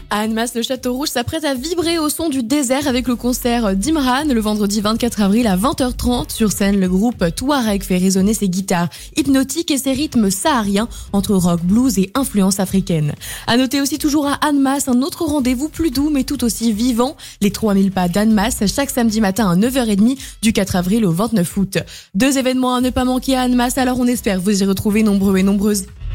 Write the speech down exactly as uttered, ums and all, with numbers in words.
À Annemasse, le Château Rouge s'apprête à vibrer au son du désert avec le concert d'Imran le vendredi vingt-quatre avril à vingt heures trente. Sur scène, le groupe Touareg fait résonner ses guitares hypnotiques et ses rythmes sahariens entre rock, blues et influences africaines. À noter aussi toujours à Annemasse un autre rendez-vous plus doux mais tout aussi vivant, les trois mille pas d'Annemasse chaque samedi matin à neuf heures trente du quatre avril au vingt-neuf août. Deux événements à ne pas manquer à Annemasse, alors on espère vous y retrouver nombreux et nombreuses.